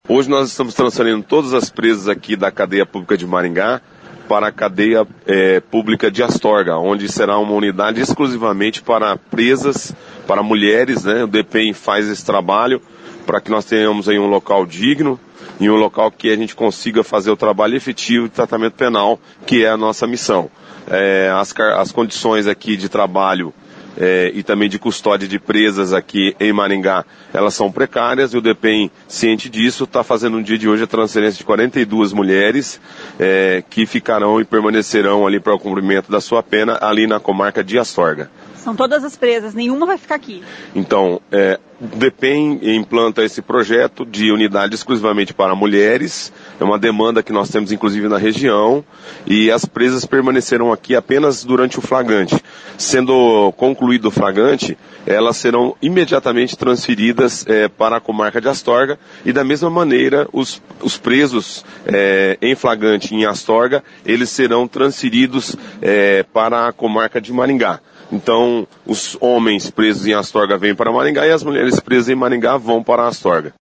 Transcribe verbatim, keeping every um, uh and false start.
Hoje nós estamos transferindo todas as presas aqui da cadeia pública de Maringá para a cadeia é, pública de Astorga, onde será uma unidade exclusivamente para presas, para mulheres, né? O D P E M faz esse trabalho para que nós tenhamos aí um local digno e um local que a gente consiga fazer o trabalho efetivo de tratamento penal, que é a nossa missão. É, as, as condições aqui de trabalho É, e também de custódia de presas aqui em Maringá, elas são precárias, e o D P E M, ciente disso, está fazendo no dia de hoje a transferência de quarenta e duas mulheres é, que ficarão e permanecerão ali para o cumprimento da sua pena ali na comarca de Astorga. São todas as presas, nenhuma vai ficar aqui. Então, é, o D P E M implanta esse projeto de unidade exclusivamente para mulheres, é uma demanda que nós temos inclusive na região, e as presas permanecerão aqui apenas durante o flagrante. Sendo concluído o flagrante, elas serão imediatamente transferidas é, para a comarca de Astorga, e da mesma maneira os, os presos é, em flagrante em Astorga, eles serão transferidos é, para a comarca de Maringá. Então, os homens presos em Astorga vêm para Maringá e as mulheres presas em Maringá vão para Astorga.